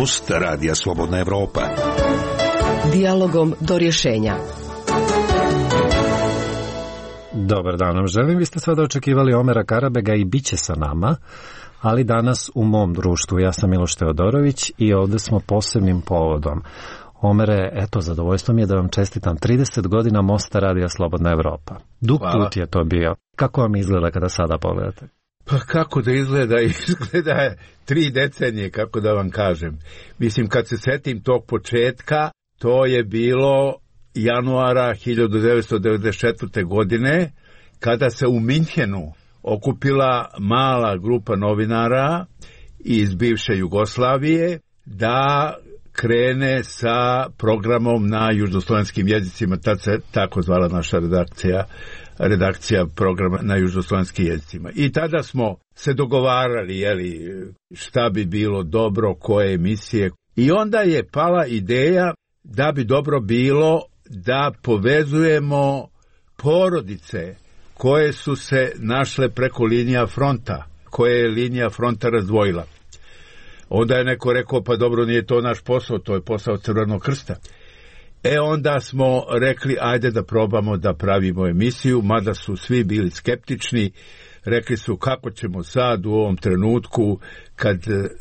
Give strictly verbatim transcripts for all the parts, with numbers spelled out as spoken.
Podcast Radija Slobodna Evropa. Dijalogom do rješenja. Dobar dan vam želim. Vi ste sada očekivali Omera Karabega i bit će sa nama, ali danas u mom društvu. Ja sam Miloš Teodorović i ovdje smo posebnim povodom. Omere, eto, zadovoljstvo mi je da vam čestitam trideset godina Mosta Radija Slobodna Evropa. Dug put je to bio. Kako vam izgleda kada sada pogledate? Pa kako da izgleda? Izgleda je tri decenije, kako da vam kažem. Mislim, kad se setim tog početka, to je bilo januara hiljadu devetsto devedeset četvrte. godine, kada se u Minhenu okupila mala grupa novinara iz bivše Jugoslavije da krene sa programom na južnoslovenskim jezicima. Tad se tako zvala naša redakcija, redakcija programa na južnoslovenskim jezicima. I tada smo se dogovarali, jeli, šta bi bilo dobro, koje emisije. I onda je pala ideja da bi dobro bilo da povezujemo porodice koje su se našle preko linija fronta, koje je linija fronta razdvojila. Onda je neko rekao, pa dobro, nije to naš posao, to je posao Crvenog krsta. E onda smo rekli, ajde da probamo da pravimo emisiju, mada su svi bili skeptični. Rekli su, kako ćemo sad u ovom trenutku kad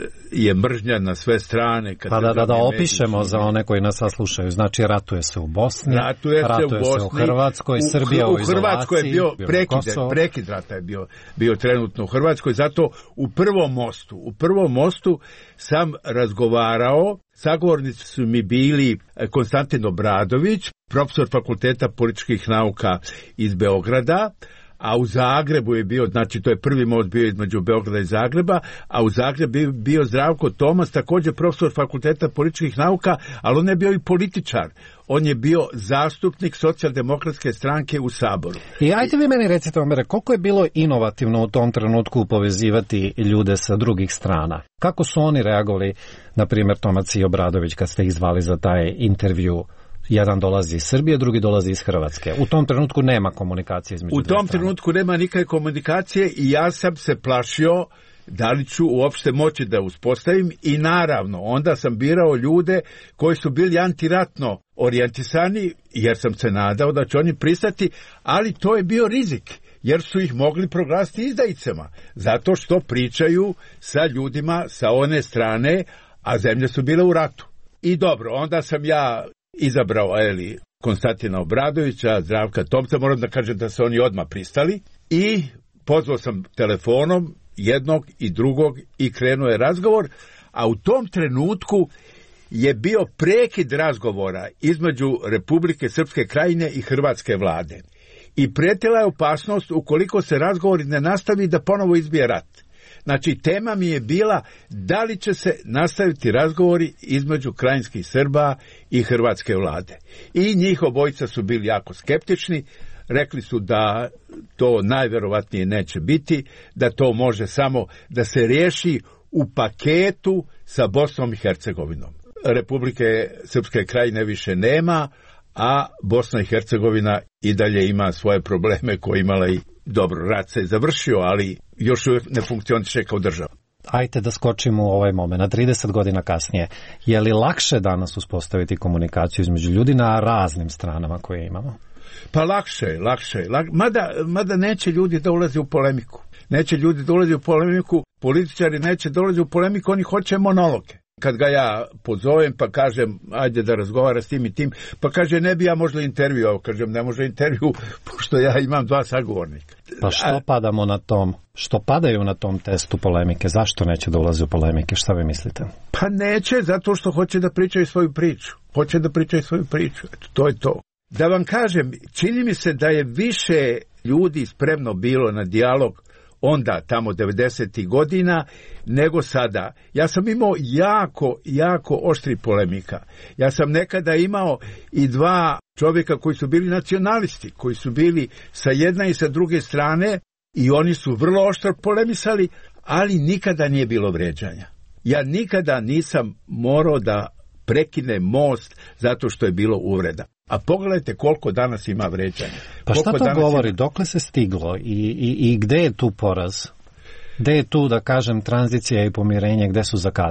je mržnja na sve strane. Kad pa da, da, da opišemo mediji, za one koji nas slušaju. Znači, ratuje se u Bosni, ratuje, ratuje se u, Bosni, se u Hrvatskoj, u, Srbija u, u izolaciji. U Hrvatskoj je bio prekid, prekid rata je bio, bio trenutno u Hrvatskoj, zato u prvom mostu, u prvom mostu sam razgovarao, sagovornici su mi bili Konstantin Obradović, profesor Fakulteta političkih nauka iz Beograda, a u Zagrebu je bio, znači to je prvi most bio između Beograda i Zagreba, a u Zagrebu je bio Zdravko Tomas, također profesor Fakulteta političkih nauka, ali on je bio i političar. On je bio zastupnik Socijaldemokratske stranke u Saboru. I ajde vi meni recite, Omere, koliko je bilo inovativno u tom trenutku povezivati ljude sa drugih strana? Kako su oni reagovali, na primjer Tomac i Obradović, kad ste ih zvali za taj intervju? Jedan dolazi iz Srbije, drugi dolazi iz Hrvatske. U tom trenutku nema komunikacije između U tom trenutku nema nikakve komunikacije i ja sam se plašio da li ću uopšte moći da uspostavim i naravno onda sam birao ljude koji su bili antiratno orijentisani jer sam se nadao da će oni pristati, ali to je bio rizik jer su ih mogli proglasiti izdajicama zato što pričaju sa ljudima sa one strane, a zemlje su bile u ratu. I dobro, onda sam ja izabrao eli, Konstantina Obradovića, Zdravka Tomca, moram da kažem da se oni odmah pristali i pozvao sam telefonom jednog i drugog i krenuo je razgovor, a u tom trenutku je bio prekid razgovora između Republike Srpske Krajine i Hrvatske vlade. I prijetila je opasnost ukoliko se razgovor ne nastavi da ponovo izbije rat. Znači, tema mi je bila da li će se nastaviti razgovori između krajinskih Srba i hrvatske vlade. I njih obojica su bili jako skeptični, rekli su da to najverovatnije neće biti, da to može samo da se riješi u paketu sa Bosnom i Hercegovinom. Republike Srpske Krajine više nema, a Bosna i Hercegovina i dalje ima svoje probleme koje imala i dobro, rat se je završio, ali još uvijek ne funkcioniše kao država. Ajde da skočimo u ovaj moment, trideset godina kasnije. Je li lakše danas uspostaviti komunikaciju između ljudi na raznim stranama koje imamo? Pa lakše, lakše. Lak... Mada, mada neće ljudi da ulaze u polemiku. Neće ljudi da ulaze u polemiku, političari neće da ulaze u polemiku, oni hoće monologe. Kad ga ja pozovem pa kažem ajde da razgovara s tim i tim, pa kaže ne bi ja možda intervjuo, kažem ne može intervju pošto ja imam dva sagovornika. Pa što padamo na tom, što padaju na tom testu polemike, zašto neće da ulaze u polemike, šta vi mislite? Pa neće, zato što hoće da pričaju svoju priču, hoće da pričaju svoju priču, eto, to je to. Da vam kažem, čini mi se da je više ljudi spremno bilo na dijalog onda, tamo devedesetih godina, nego sada. Ja sam imao jako, jako oštri polemika. Ja sam nekada imao i dva čovjeka koji su bili nacionalisti, koji su bili sa jedne i sa druge strane i oni su vrlo oštro polemisali, ali nikada nije bilo vređanja. Ja nikada nisam morao da prekine most zato što je bilo uvreda. A pogledajte koliko danas ima vređanja. Pa šta koliko to govori? Ima... Dokle se stiglo? I, i, i gde je tu poraz? Gde je tu, da kažem, tranzicija i pomirenje, gde su zakazali?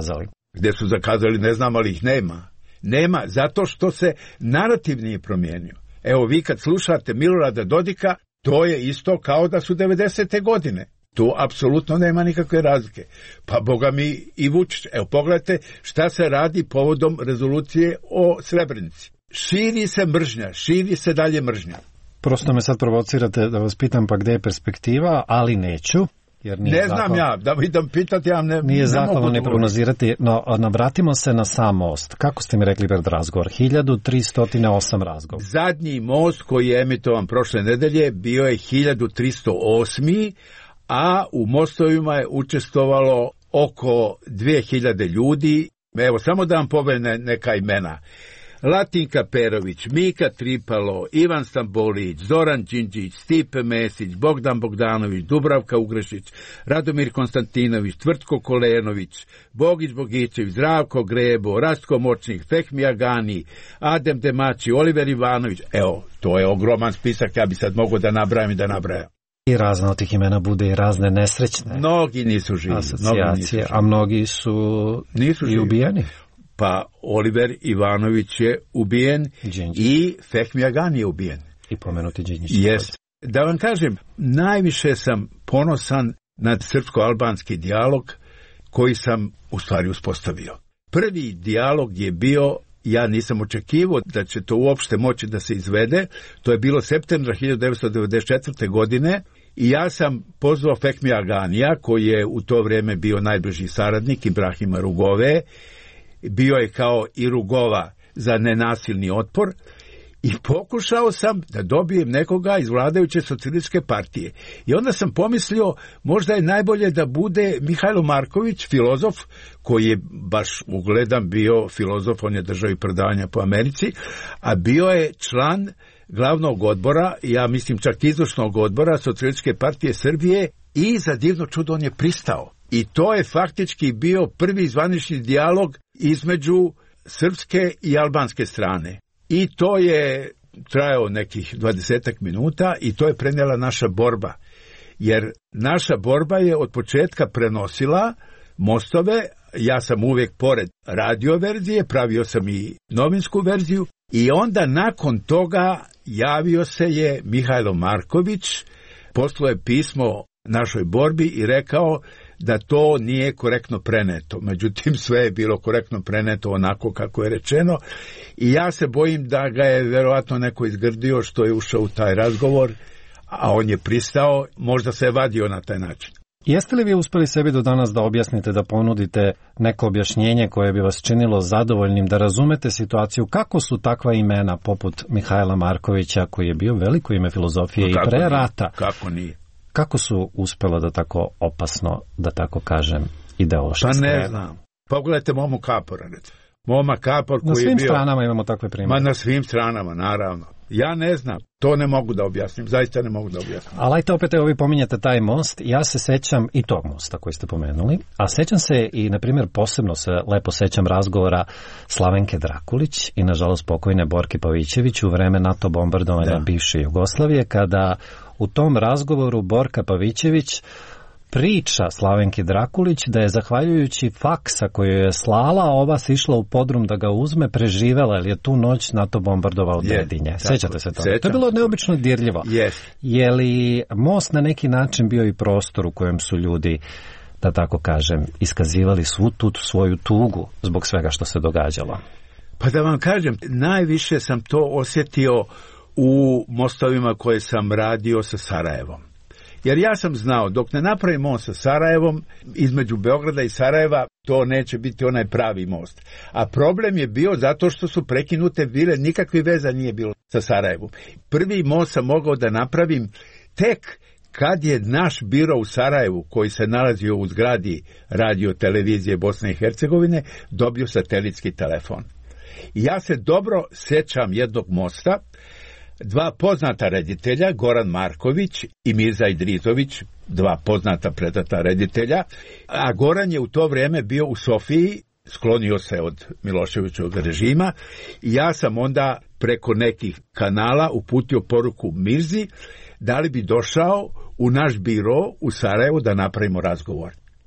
Gde su zakazali, ne znam, ali ih nema. Nema, zato što se narativ nije promijenio. Evo, vi kad slušate Milorada Dodika, to je isto kao da su devedesete godine. Tu apsolutno nema nikakve razlike. Pa boga mi i Vučić. Evo, pogledajte šta se radi povodom rezolucije o Srebrenici. Širi se mržnja, širi se dalje mržnja. Prosto me sad provocirate da vas pitam pa gde je perspektiva, ali neću. Jer nije ne znam zakon, ja, da idem pitati, ja ne, nije ne zakon mogu ne prognozirati, no navratimo se na sam most. Kako ste mi rekli pred razgovor? hiljadu tristo osam razgovor. Zadnji most koji je emitovan prošle nedelje bio je hiljadu tristo osam. A u mostovima je učestvovalo oko dve hiljade ljudi. Evo, samo da vam pomenem neka imena. Latinka Perović, Mika Tripalo, Ivan Stambolić, Zoran Đinđić, Stipe Mesić, Bogdan Bogdanović, Dubravka Ugrešić, Radomir Konstantinović, Tvrtko Kolenović, Bogić Bogićević, Zdravko Grebo, Rastko Močnik, Fehmi Agani, Adem Demači, Oliver Ivanović. Evo, to je ogroman spisak, ja bi sad mogao da nabrajam i da nabrajam. I razne od tih imena bude i razne nesrećne mnogi nisu živi, asocijacije, mnogi nisu živi. A mnogi su nisu i živi. ubijeni. Pa Oliver Ivanović je ubijen Đinđić. I Fehmi Agani je ubijen. I pomenuti Đinđić. Jest. Da vam kažem, najviše sam ponosan na srpsko-albanski dijalog koji sam u stvari uspostavio. Prvi dijalog je bio, ja nisam očekivao da će to uopšte moći da se izvede, to je bilo septembra hiljadu devetsto devedeset četvrte. godine i ja sam pozvao Fehmi Aganija, koji je u to vrijeme bio najbliži saradnik Ibrahima Rugove, bio je kao i Rugova za nenasilni otpor i pokušao sam da dobijem nekoga iz vladajuće socijalističke partije. I onda sam pomislio, možda je najbolje da bude Mihajlo Marković, filozof, koji je baš ugledan bio filozof, on je držao i predavanja po Americi, a bio je član glavnog odbora, ja mislim čak izvršnog odbora Socijalističke partije Srbije i za divno čudo on je pristao. I to je faktički bio prvi zvanični dijalog između srpske i albanske strane. I to je trajao nekih dvadesetak minuta i to je prenijela naša borba. Jer naša borba je od početka prenosila mostove, ja sam uvijek pored radio verzije, pravio sam i novinsku verziju i onda nakon toga javio se je Mihajlo Marković, poslao je pismo našoj borbi i rekao da to nije korektno preneto. Međutim, sve je bilo korektno preneto onako kako je rečeno i ja se bojim da ga je verovatno neko izgrdio što je ušao u taj razgovor, a on je pristao, možda se je vadio na taj način. Jeste li vi uspeli sebi do danas da objasnite, da ponudite neko objašnjenje koje bi vas činilo zadovoljnim, da razumete situaciju, kako su takva imena poput Mihajla Markovića, koji je bio veliko ime filozofije no, i pre rata, kako nije? Kako su uspela da tako opasno, da tako kažem, ideološki Pa ne streve? znam. Pogledajte Momo Kapora, recimo. Moma Kapor koji na svim je bio... stranama imamo takve primjere. Ma na svim stranama, naravno. Ja ne znam, to ne mogu da objasnim, zaista ne mogu da objasnim. Ali ajte opet, evo vi pominjate taj most, ja se sećam i tog mosta koji ste pomenuli, a sećam se i, na primjer, posebno se lepo sećam razgovora Slavenke Drakulić i, nažalost, pokojne Borke Pavićević u vreme NATO bombardovanja da. bivše Jugoslavije, kada u tom razgovoru Borka Pavićević priča Slavenki Drakulić da je zahvaljujući faksa koju je slala, ova se išla u podrum da ga uzme, preživela, jer je tu noć NATO bombardovao Dedinje. Sećate se toga? To je bilo neobično dirljivo. Yes. Je li most na neki način bio i prostor u kojem su ljudi, da tako kažem, iskazivali svu tu svoju tugu zbog svega što se događalo? Pa da vam kažem, najviše sam to osjetio u mostovima koje sam radio sa Sarajevom. Jer ja sam znao, dok ne napravim most sa Sarajevom, između Beograda i Sarajeva, to neće biti onaj pravi most. A problem je bio zato što su prekinute bile, nikakve veza nije bilo sa Sarajevom. Prvi most sam mogao da napravim tek kad je naš biro u Sarajevu, koji se nalazio u zgradi radio televizije Bosne i Hercegovine, dobio satelitski telefon. I ja se dobro sećam jednog mosta, dva poznata reditelja, Goran Marković i Mirza Idrizović, dva poznata predata reditelja, a Goran je u to vrijeme bio u Sofiji, sklonio se od Miloševićevog režima i ja sam onda preko nekih kanala uputio poruku Mirzi da li bi došao u naš biro u Sarajevu da napravimo razgovor.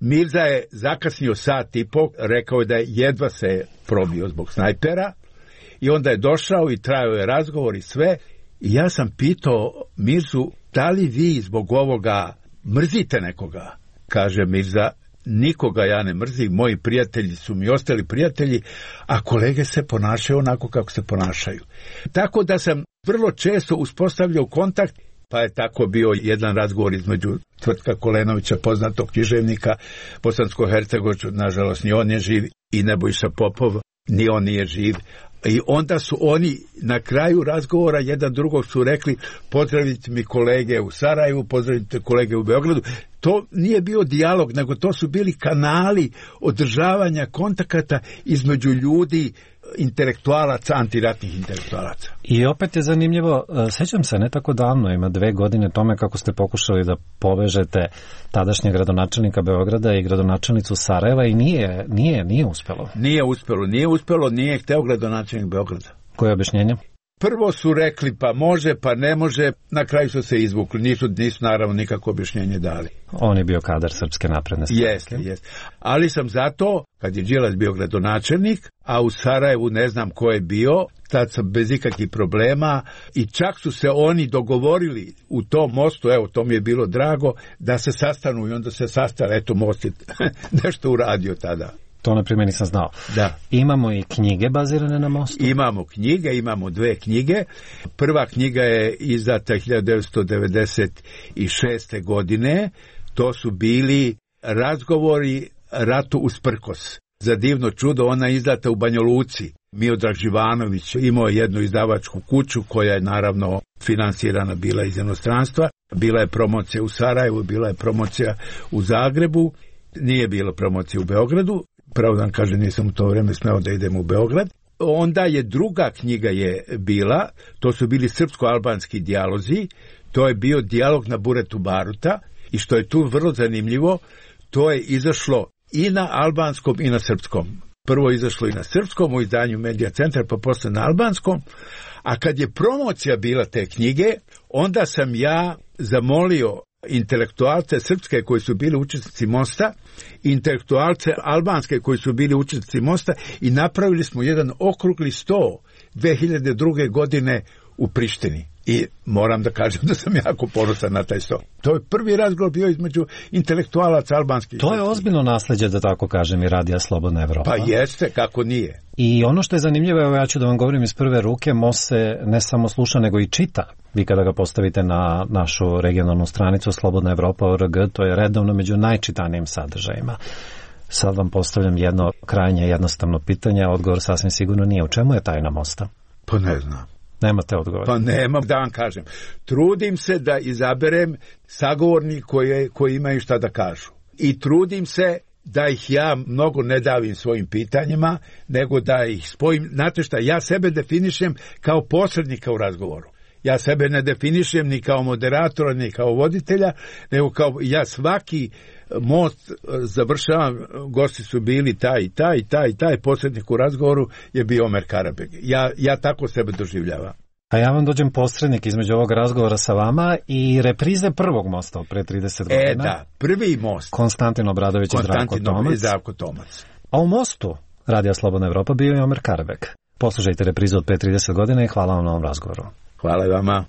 Mirza je zakasnio sat i po, rekao je da je jedva se probio zbog snajpera i onda je došao i trajao je razgovor i sve. I ja sam pitao Mirzu, da li vi zbog ovoga mrzite nekoga? Kaže Mirza, nikoga ja ne mrzim, moji prijatelji su mi ostali prijatelji, a kolege se ponašaju onako kako se ponašaju. Tako da sam vrlo često uspostavljao kontakt, pa je tako bio jedan razgovor između Tvrtka Kolenovića, poznatog književnika bosansko-hercegovačkog, nažalost ni on je živ, i Nebojša Popov, ni on nije živ. I onda su oni na kraju razgovora jedan drugog su rekli, pozdravite mi kolege u Sarajevu, pozdravite kolege u Beogradu. To nije bio dijalog, nego to su bili kanali održavanja kontakata između ljudi, intelektualaca, antiratnih intelektualaca. I opet je zanimljivo, sećam se ne tako davno, ima dve godine tome kako ste pokušali da povežete tadašnjeg gradonačelnika Beograda i gradonačelnicu Sarajeva i nije, nije, nije uspelo. Nije uspelo, nije uspelo, nije hteo gradonačelnik Beograda. Koje je objašnjenje? Prvo su rekli pa može, pa ne može, na kraju su se izvukli, nisu, nisu naravno nikako objašnjenje dali. On je bio kadar Srpske napredne stranke. Jeste, jeste. Ali sam zato, kad je Đilas bio gradonačelnik, a u Sarajevu ne znam ko je bio, tad sam bez ikakvih problema i čak su se oni dogovorili u tom mostu, evo to mi je bilo drago, da se sastanu i onda se sastali, eto most je nešto uradio tada. To, na primjer, nisam znao. Da. Imamo i knjige bazirane na mostu? Imamo knjige, imamo dve knjige. Prva knjiga je izdata hiljadu devetsto devedeset šeste. godine. To su bili razgovori ratu usprkos. Za divno čudo, ona je izdata u Banja Luci. Miodrag Živanović imao jednu izdavačku kuću koja je naravno finansirana bila iz inostranstva. Bila je promocija u Sarajevu, bila je promocija u Zagrebu. Nije bilo promocije u Beogradu. Pravo da kažem, nisam u to vrijeme smeo da idem u Beograd. Onda je druga knjiga je bila, to su bili srpsko-albanski dijalozi, to je bio dijalog na Buretu Baruta i što je tu vrlo zanimljivo, to je izašlo i na albanskom i na srpskom. Prvo je izašlo i na srpskom u izdanju Medija centra, pa posle na albanskom, a kad je promocija bila te knjige, onda sam ja zamolio intelektualce srpske koji su bili učesnici mosta, intelektualce albanske koji su bili učesnici mosta i napravili smo jedan okrugli sto dve hiljade druge. godine u Prištini. I moram da kažem da sam jako ponosan na taj sto. To je prvi razgovor bio između intelektualaca albanskih. To je ozbiljno nasleđe, da tako kažem, i Radija Slobodna Evropa. Pa jeste, kako nije. I ono što je zanimljivo, evo ja ću da vam govorim iz prve ruke, most se ne samo sluša, nego i čita. Vi kada ga postavite na našu regionalnu stranicu Slobodna Evropa O R G, to je redovno među najčitanijim sadržajima. Sad vam postavljam jedno krajnje jednostavno pitanje, a odgovor sasvim sigurno nije. U čemu je tajna mosta? Pa ne znam. Nemate odgovor? Pa nemam, da vam kažem. Trudim se da izaberem sagovornik koji, koji imaju šta da kažu. I trudim se da ih ja mnogo ne davim svojim pitanjima, nego da ih spojim. Znate šta, ja sebe definišem kao posrednika u razgovoru. Ja sebe ne definišem ni kao moderatora, ni kao voditelja, nego kao ja svaki most završavam, gosti su bili taj i taj i taj i taj, posrednik u razgovoru je bio Omer Karabeg. Ja, ja tako sebe doživljavam. A ja vam dođem posrednik između ovog razgovora sa vama i reprize prvog mosta od pre trideset godina. E da, prvi most. Konstantin Obradović i Zdravko Tomac. Zdravko Tomac. A u mostu Radija Slobodna Evropa bio je Omer Karabeg. Poslušajte reprizu od pre trideset godina i hvala vam na ovom razgovoru. Hvala vama.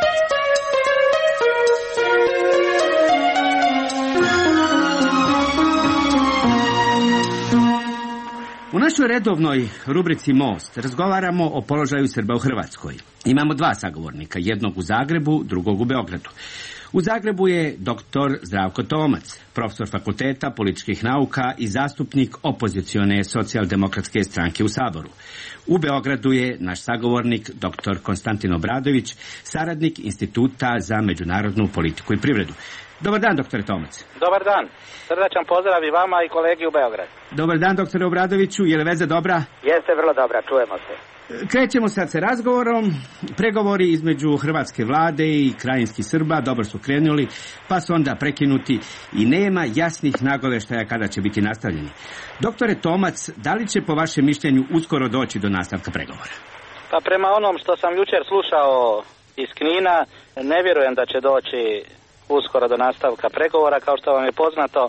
U našoj redovnoj rubrici Most razgovaramo o položaju Srba u Hrvatskoj. Imamo dva sagovornika, jednog u Zagrebu, drugog u Beogradu. U Zagrebu je doktor Zdravko Tomac, profesor fakulteta političkih nauka i zastupnik opozicione socijaldemokratske stranke u Saboru. U Beogradu je naš sagovornik doktor Konstantin Obradović, saradnik Instituta za međunarodnu politiku i privredu. Dobar dan, doktore Tomac. Dobar dan. Srdačan pozdrav i vama i kolegi u Beogradu. Dobar dan, doktore Obradoviću. Je li veza dobra? Jeste vrlo dobra, čujemo se. Krećemo sad sa razgovorom. Pregovori između hrvatske vlade i krajinskih Srba dobro su krenuli, pa su onda prekinuti i nema jasnih nagoveštaja kada će biti nastavljeni. Doktore Tomac, da li će po vašem mišljenju uskoro doći do nastavka pregovora? Pa prema onom što sam jučer slušao iz Knina, ne vjerujem da će doći uskoro do nastavka pregovora. Kao što vam je poznato,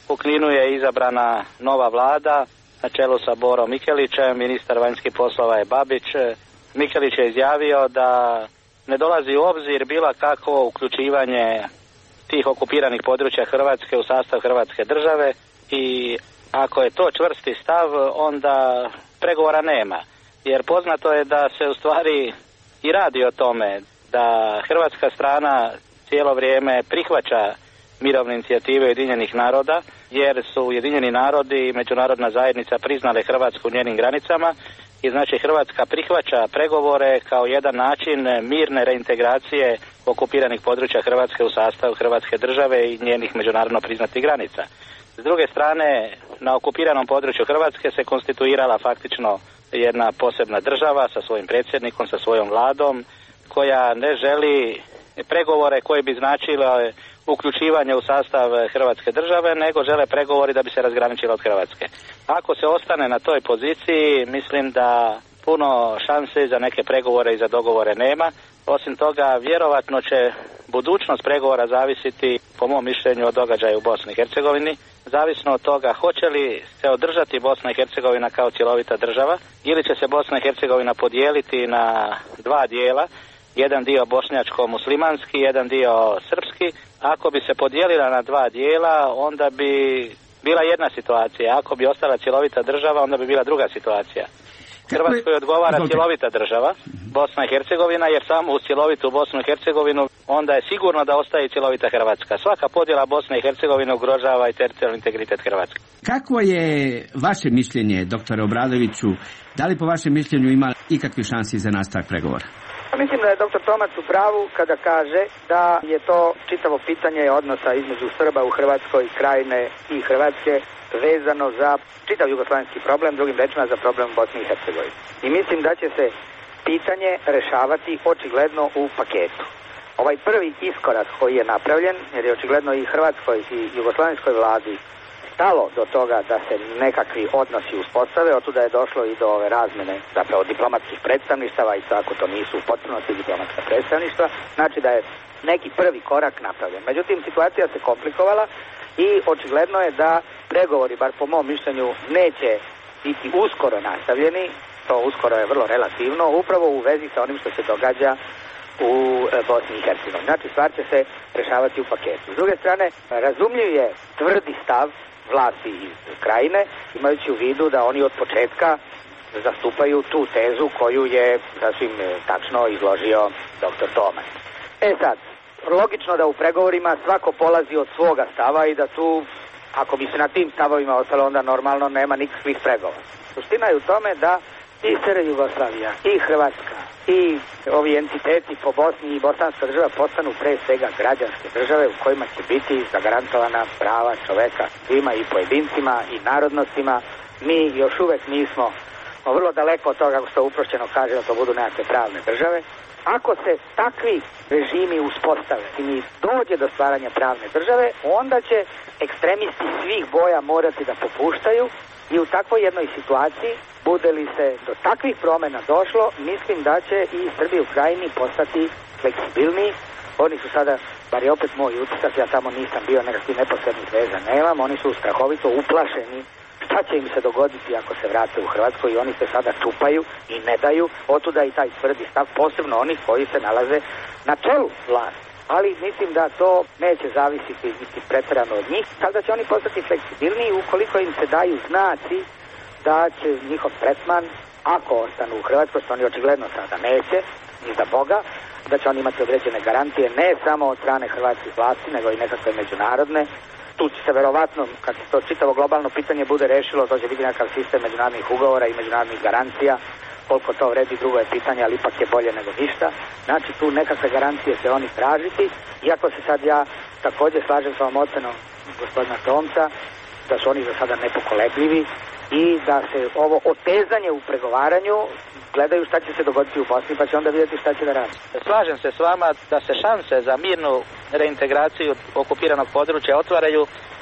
U Kninu je izabrana nova vlada na čelu sa Borom Mikelićem, ministar vanjskih poslova je Babić. Mikelić je izjavio da ne dolazi u obzir bilo kakvo uključivanje tih okupiranih područja Hrvatske u sastav Hrvatske države i ako je to čvrsti stav, onda pregovora nema. Jer poznato je da se u stvari i radi o tome da hrvatska strana cijelo vrijeme prihvaća mirovne inicijative Ujedinjenih naroda, jer su Ujedinjeni narodi i međunarodna zajednica priznale Hrvatsku u njenim granicama i znači Hrvatska prihvaća pregovore kao jedan način mirne reintegracije okupiranih područja Hrvatske u sastavu Hrvatske države i njenih međunarodno priznatih granica. S druge strane, na okupiranom području Hrvatske se konstituirala faktično jedna posebna država sa svojim predsjednikom, sa svojom vladom, koja ne želi pregovore koji bi značile uključivanje u sastav Hrvatske države, nego žele pregovori da bi se razgraničila od Hrvatske. Ako se ostane na toj poziciji, mislim da puno šanse za neke pregovore i za dogovore nema. Osim toga, vjerovatno će budućnost pregovora zavisiti, po mom mišljenju, od događaja u Bosni i Hercegovini. Zavisno od toga hoće li se održati Bosna i Hercegovina kao cjelovita država ili će se Bosna i Hercegovina podijeliti na dva dijela, jedan dio bošnjačko-muslimanski, jedan dio srpski. Ako bi se podijelila na dva dijela, onda bi bila jedna situacija. Ako bi ostala cjelovita država, onda bi bila druga situacija. Hrvatskoj odgovara cjelovita država, Bosna i Hercegovina, jer samo uz cjelovitu Bosnu i Hercegovinu onda je sigurno da ostaje cjelovita Hrvatska. Svaka podjela Bosne i Hercegovine ugrožava i teritorijalni integritet Hrvatske. Kako je vaše mišljenje, doktore Obradoviću, da li po vašem mišljenju ima ikakvi šansi za nastavak pregovora? Mislim da je doktor Tomac u pravu kada kaže da je to čitavo pitanje odnosa između Srba u Hrvatskoj, Krajine i Hrvatske vezano za čitav jugoslavenski problem, drugim rečima za problem Bosne i Hercegovine. I mislim da će se pitanje rešavati očigledno u paketu. Ovaj prvi iskorak koji je napravljen, jer je očigledno i Hrvatskoj i jugoslavenskoj vladi stalo do toga da se nekakvi odnosi uspostave, od tuda je došlo i do ove razmene zapravo diplomatskih predstavništava i ako to nisu u potpunosti diplomatska predstavništva, znači da je neki prvi korak napravljen. Međutim, situacija se komplikovala i očigledno je da pregovori, bar po mom mišljenju, neće biti uskoro nastavljeni, to uskoro je vrlo relativno, upravo u vezi sa onim što se događa u Bosni i Hercegovini. Znači, stvar će se rešavati u paketu. S druge strane, razumljiv je tvrdi stav vlasti iz Krajine, imajući u vidu da oni od početka zastupaju tu tezu koju je sasvim tačno izložio doktor Tomac. E sad, logično da u pregovorima svako polazi od svoga stava i da tu, ako bi se na tim stavovima ostalo, onda normalno nema nikakvih pregovora. Suština je u tome da i S R Jugoslavija, i Hrvatska, i ovi entiteti po Bosni i bosanska država postanu pre svega građanske države u kojima će biti zagarantovana prava čoveka svima i pojedincima i narodnostima. Mi još uvek nismo vrlo daleko od toga, kako se to uprošćeno kaže, da to budu nekakve pravne države. Ako se takvi režimi uspostave i dođe do stvaranja pravne države, onda će ekstremisti svih boja morati da popuštaju i u takvoj jednoj situaciji, bude li se do takvih promjena došlo, mislim da će i Srbi u Krajini postati fleksibilniji. Oni su sada, bar je opet moj utisak, ja tamo nisam bio, nekakvih neposrednih veza nemam, oni su strahovito uplašeni šta će im se dogoditi ako se vrate u Hrvatsku i oni se sada čupaju i ne daju, otuda i taj tvrdi stav, posebno onih koji se nalaze na čelu vlasti. Ali mislim da to neće zavisiti niti pretjerano od njih, tako da će oni postati fleksibilniji ukoliko im se daju znaci da će njihov tretman, ako ostanu u Hrvatskoj, što oni očigledno sada neće, ni za Boga, da će oni imati određene garantije ne samo od strane hrvatskih vlasti, nego i nekakve međunarodne. Tu će se verovatno, kad se to čitavo globalno pitanje bude rešilo, to će biti nekakav sistem međunarodnih ugovora i međunarodnih garancija. Koliko to vredi, drugo je pitanje, ali ipak je bolje nego ništa. Znači, tu nekakve garancije će oni tražiti, iako se sad ja također slažem s ovom ocenom gospodina Tomca, da su oni za sada nepokolebljivi i da se ovo otezanje u pregovaranju gledaju šta će se dogoditi u Bosni, pa će onda vidjeti šta će da radi. Slažem se s vama da se šanse za mirnu reintegraciju okupiranog područja otvaraju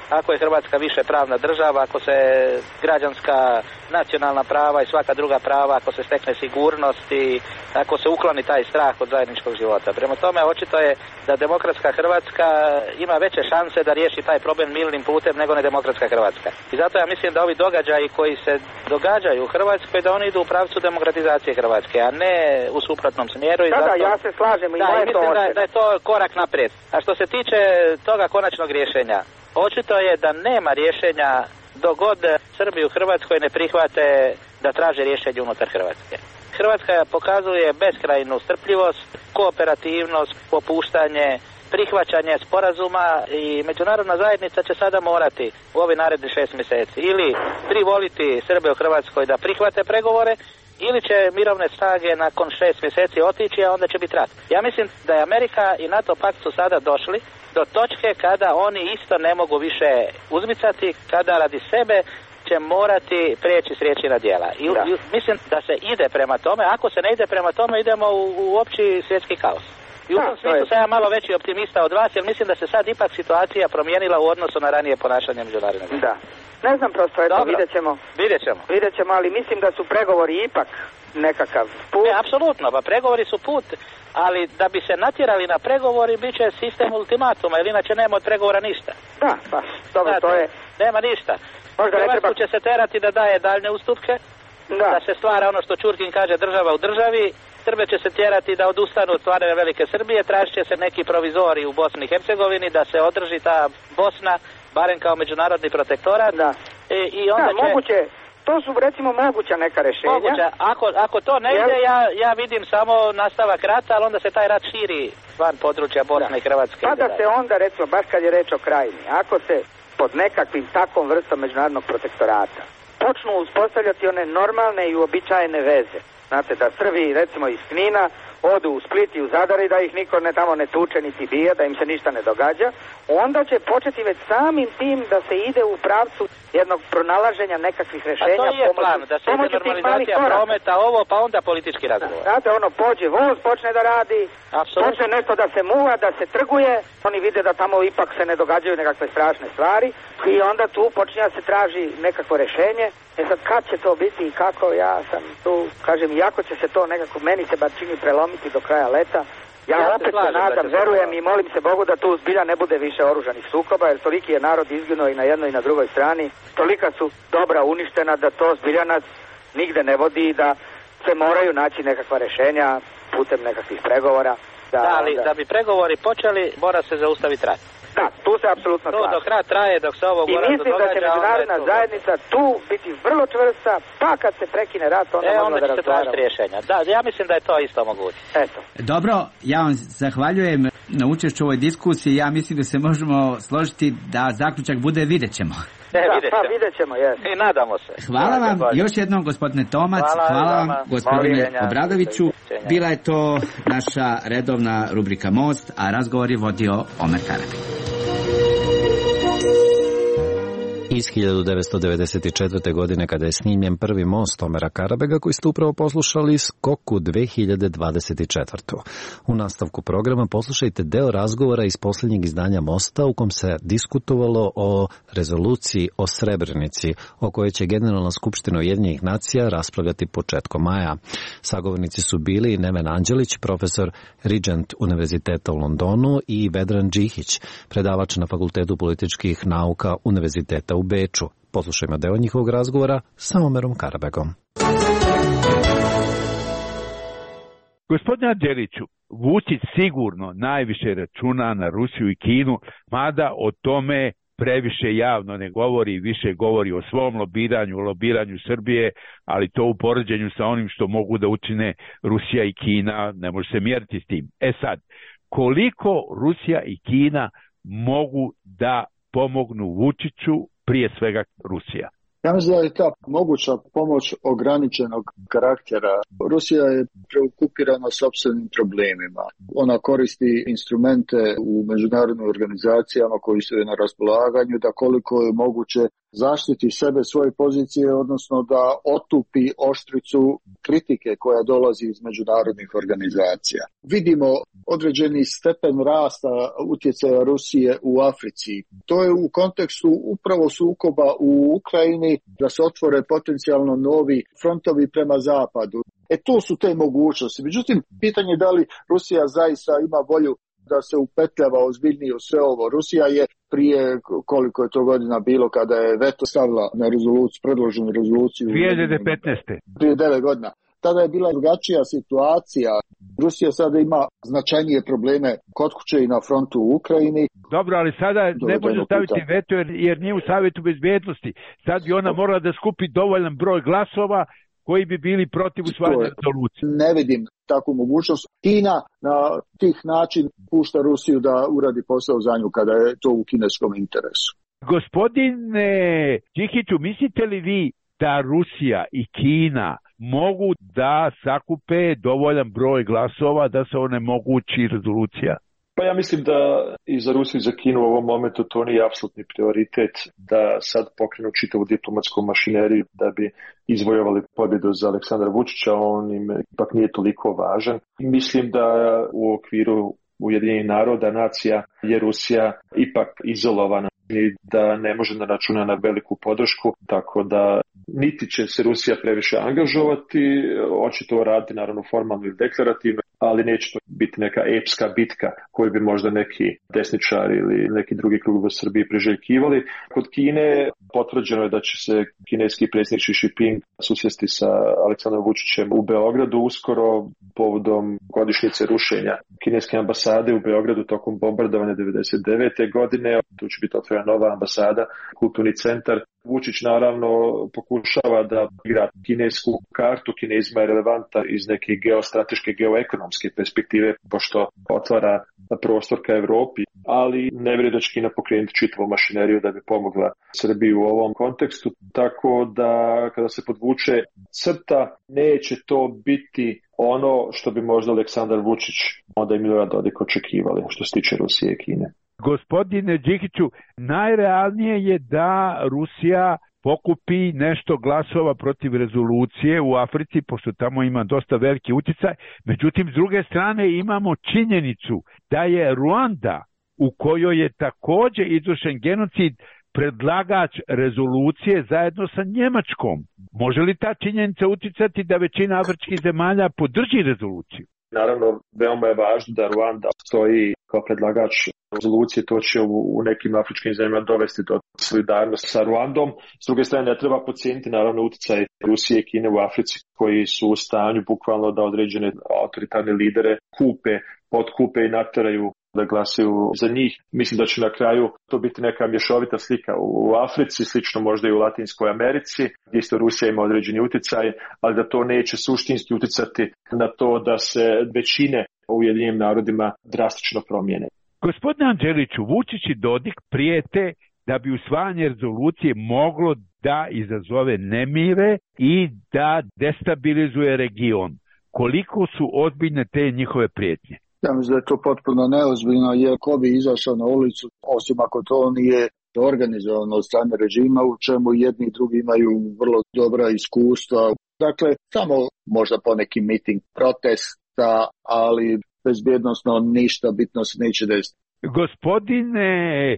ako je Hrvatska više pravna država, ako se građanska nacionalna prava i svaka druga prava, ako se stekne sigurnost i ako se ukloni taj strah od zajedničkog života. Prema tome, očito je da demokratska Hrvatska ima veće šanse da riješi taj problem mirnim putem nego nedemokratska Hrvatska. I zato ja mislim da ovi događaji koji se događaju u Hrvatskoj, da oni idu u pravcu demokratizacije Hrvatske, a ne u suprotnom smjeru. I da, zato... da, ja se slažem. I da, i mislim da, da je to korak naprijed. A što se tiče toga konačnog rješenja, očito je da nema rješenja dok god Srbi u Hrvatskoj ne prihvate da traže rješenje unutar Hrvatske. Hrvatska pokazuje beskrajnu strpljivost, kooperativnost, popuštanje, prihvaćanje sporazuma i međunarodna zajednica će sada morati u ovih narednih šest mjeseci ili privoliti Srbe u Hrvatskoj da prihvate pregovore ili će mirovne snage nakon šest mjeseci otići, a onda će biti rat. Ja mislim da je Amerika i NATO pakt su sada došli do točke kada oni isto ne mogu više uzmicati, kada radi sebe će morati prijeći s riječi na djela. I, i mislim da se ide prema tome. Ako se ne ide prema tome, idemo u, u opći svjetski kaos. I u tom smislu sam ja malo veći optimista od vas, jer mislim da se sad ipak situacija promijenila u odnosu na ranije ponašanje međunarodnog. Da. Ne znam prosto, eto, vidjet ćemo. Vidjet ćemo. Vidjet ćemo, ali mislim da su pregovori ipak nekakav put. Ne, apsolutno, pa pregovori su put, ali da bi se natjerali na pregovori, bit će sistem ultimatuma, jer inače nema od pregovora ništa. Da, pa, dobro, Znate, to je... Nema ništa. Možda ne treba... će se terati da daje daljne ustupke, da. da se stvara ono što Ćurkin kaže država u državi, Srbe će se tjerati da odustanu od stvaranja Velike Srbije, tražit će se neki provizori u Bosni i Hercegovini, da se održi ta Bosna, barem kao međunarodni protektorat. Da, I, i onda da će... moguće, to su recimo moguća neka rješenja. Moguća, ako, ako to ne ide, ja, ja vidim samo nastavak rata, ali onda se taj rat širi van područja Bosne da. i Hrvatske. Pa da se onda, recimo, baš kad je reč o Krajini, ako se pod nekakvim takvom vrstom međunarodnog protektorata počnu uspostavljati one normalne i uobičajene veze. Znate, da Srbi, recimo iz Knina, odu u Split i u Zadar i da ih niko ne tamo ne tuče niti bije, da im se ništa ne događa, onda će početi već samim tim da se ide u pravcu jednog pronalaženja nekakvih rješenja. A to je pomoći, plan, da se ide normalizacija prometa, ovo, pa onda politički razgovor. Znate, ono, pođe voz, počne da radi, Absolutno. počne nešto da se muva, da se trguje, oni vide da tamo ipak se ne događaju nekakve strašne stvari i onda tu počinje da se traži nekakvo rješenje. E sad, kad će to biti i kako, ja sam tu, kažem, iako će se to nekako, meni se bar čini prelomiti do kraja leta, ja, ja opet se nadam, verujem i molim se Bogu da tu zbilja ne bude više oružanih sukoba, jer toliki je narod izginuo i na jednoj i na drugoj strani, tolika su dobra uništena da to zbilja nas nigde ne vodi i da se moraju naći nekakva rješenja putem nekakvih pregovora. Da, da ali onda... da bi pregovori počeli, mora se zaustaviti rat. Da, tu se apsolutno slažem. Dok rat traje, dok se ovo I mislim događa, da će međunarodna zajednica tu biti vrlo čvrsta, pa kad se prekine rat, onda, e, onda će se tražiti rješenja. Da, ja mislim da je to isto moguće. Eto. Dobro, ja vam zahvaljujem na učešću u ovoj diskusiji. Ja mislim da se možemo složiti da zaključak bude vidjet ćemo. E, da, vidjet pa vidjet ćemo, jes. I nadamo se. Hvala vam još jednom, gospodine Tomac, hvala, hvala vam, gospodine Obradoviću. Bila je to naša redovna rubrika Most, a razgovor je vodio Omer Karabi. Iz hiljadu devetsto devedeset četvrte. godine, kada je snimljen prvi most Omera Karabega, koji ste upravo poslušali, skok u dve hiljade dvadeset četvrtu. U nastavku programa poslušajte deo razgovora iz posljednjeg izdanja Mosta, u kom se diskutovalo o rezoluciji o Srebrenici, o kojoj će Generalna skupština Ujedinjenih nacija raspravljati početkom maja. Sagovornici su bili Neven Anđelić, profesor Regent Univerziteta u Londonu, i Vedran Džihić, predavač na Fakultetu političkih nauka Univerziteta u Beču. Poslušajmo deo njihovog razgovora sa Omerom Karabegom. Gospodine Anđeliću, Vučić sigurno najviše računa na Rusiju i Kinu, mada o tome previše javno ne govori, više govori o svom lobiranju, o lobiranju Srbije, ali to u poređenju sa onim što mogu da učine Rusija i Kina ne može se mjeriti s tim. E sad, koliko Rusija i Kina mogu da pomognu Vučiću, prije svega Rusija? Ja mislim da je ta moguća pomoć ograničenog karaktera. Rusija je preokupirana sopstvenim problemima. Ona koristi instrumente u međunarodnim organizacijama koji su na raspolaganju da koliko je moguće zaštiti sebe, svoje pozicije, odnosno da otupi oštricu kritike koja dolazi iz međunarodnih organizacija. Vidimo određeni stepen rasta utjecaja Rusije u Africi. To je u kontekstu upravo sukoba u Ukrajini, da se otvore potencijalno novi frontovi prema zapadu. E to su te mogućnosti. Međutim, pitanje je da li Rusija zaista ima volju da se upetljava ozbiljnije u sve ovo. Rusija je prije, koliko je to godina bilo, kada je veto stavila na rezoluciju, predloženu rezoluciju dvije hiljade petnaeste. Prije devet godina. Tada je bila drugačija situacija. Rusija sada ima značajnije probleme kod kuće i na frontu u Ukrajini. Dobro, ali sada ne može staviti veto jer, jer nije u Savjetu bezbednosti. Sad bi ona morala da skupi dovoljan broj glasova koji bi bili protiv usvajanja rezolucije. Ne vidim takvu mogućnost. Kina na tih način pušta Rusiju da uradi posao za nju kada je to u kineskom interesu. Gospodine Đikiću, mislite li vi da Rusija i Kina mogu da sakupe dovoljan broj glasova da se onemogući rezolucija? Pa ja mislim da i za Rusiju i za Kinu u ovom momentu to nije apsolutni prioritet da sad pokrenu čitavu diplomatsku mašineriju da bi izvojovali pobjedu za Aleksandra Vučića, on im ipak nije toliko važan. Mislim da u okviru Ujedinjenih naroda, nacija, je Rusija ipak izolovana i da ne može da računa na veliku podršku, tako da niti će se Rusija previše angažovati, očito radi naravno formalno ili deklarativno, ali neće to biti neka epska bitka koju bi možda neki desničari ili neki drugi krug u Srbiji priželjkivali. Kod Kine potvrđeno je da će se kineski predsjednik Xi Jinping susresti sa Aleksandrom Vučićem u Beogradu uskoro povodom godišnjice rušenja kineske ambasade u Beogradu tokom bombardovanja devedeset devete godine. Tu će biti otvorena nova ambasada, kulturni centar. Vučić naravno pokušava da igra kinesku kartu. Kinezima je relevanta iz neke geostrateške, geoekonomske perspektive, pošto otvara prostor ka Evropi, ali ne vjerujem da će Kina pokrenuti čitavu mašineriju da bi pomogla Srbiji u ovom kontekstu. Tako da kada se podvuče crta, neće to biti ono što bi možda Aleksandar Vučić, onda i Milorad Dodik očekivali što se tiče Rusije i Kine. Gospodine Đikiću, najrealnije je da Rusija pokupi nešto glasova protiv rezolucije u Africi, pošto tamo ima dosta veliki utjecaj. Međutim, s druge strane imamo činjenicu da je Ruanda, u kojoj je također izvršen genocid, predlagač rezolucije zajedno sa Njemačkom. Može li ta činjenica utjecati da većina afričkih zemalja podrži rezoluciju? Naravno, veoma je važno da Ruanda stoji kao predlagač rezolucije, to će u, u nekim afričkim zemljama dovesti do solidarnosti sa Ruandom. S druge strane, ne treba podcijeniti naravno utjecaj Rusije i Kine u Africi, koji su u stanju bukvalno da određene autoritarne lidere kupe, potkupe i nateraju da glasaju za njih. Mislim da će na kraju to biti neka mješovita slika u Africi, slično možda i u Latinskoj Americi, gdje isto Rusija ima određeni utjecaj, ali da to neće suštinski utjecati na to da se većine u Ujedinjenim narodima drastično promijene. Gospodine Anđeliću, Vučić i Dodik prijete da bi usvajanje rezolucije moglo da izazove nemire i da destabilizuje region. Koliko su ozbiljne te njihove prijetnje? Ja mislim da je to potpuno neozbiljno, jer ko bi izašao na ulicu, osim ako to nije organizovano od strane režima, u čemu jedni i drugi imaju vrlo dobra iskustva. Dakle, samo možda poneki miting protesta, ali bezbjednosno ništa bitno se neće desiti. Gospodine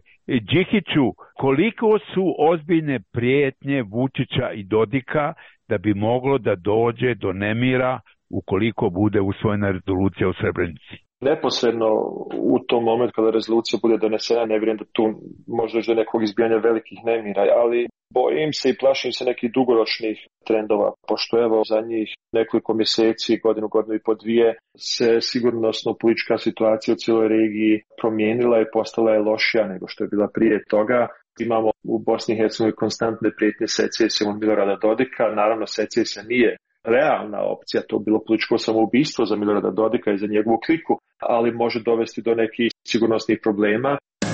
Đikiću, koliko su ozbiljne prijetnje Vučića i Dodika da bi moglo da dođe do nemira ukoliko bude usvojena rezolucija u Srebrenici? Neposredno u tom momentu kada rezolucija bude donesena, ne vjerujem da tu može doći do nekog izbijanja velikih nemira, ali bojim se i plašim se nekih dugoročnih trendova, pošto evo za njih nekoliko mjeseci, godinu, godinu i po dvije, se sigurnosno politička situacija u cijeloj regiji promijenila i postala je lošija nego što je bila prije toga. Imamo u Bosni i Hercegovini konstantne prijetnje secesijom od Milorada Dodika. Naravno, secesija nije realna opcija, to bilo političko samoubistvo za Milorada Dodika i za njegovu kliku, ali može dovesti do nekih sigurnosnih problema.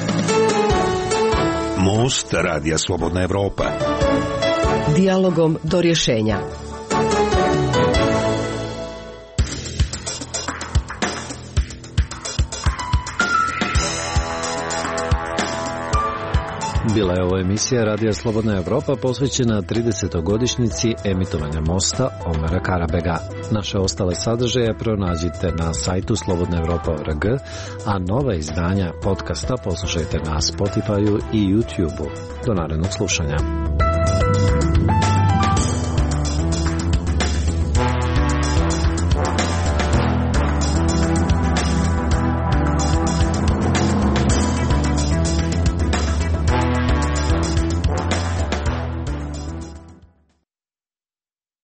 Most Radija Slobodna Evropa. Dijalogom do rješenja. Bila je ovo emisija Radija Slobodna Evropa posvećena tridesetogodišnjici emitovanja Mosta Omera Karabega. Naše ostale sadržaje pronađite na sajtu slobodna evropa tačka org, a nova izdanja podcasta poslušajte na Spotifyu i YouTubeu. Do narednog slušanja.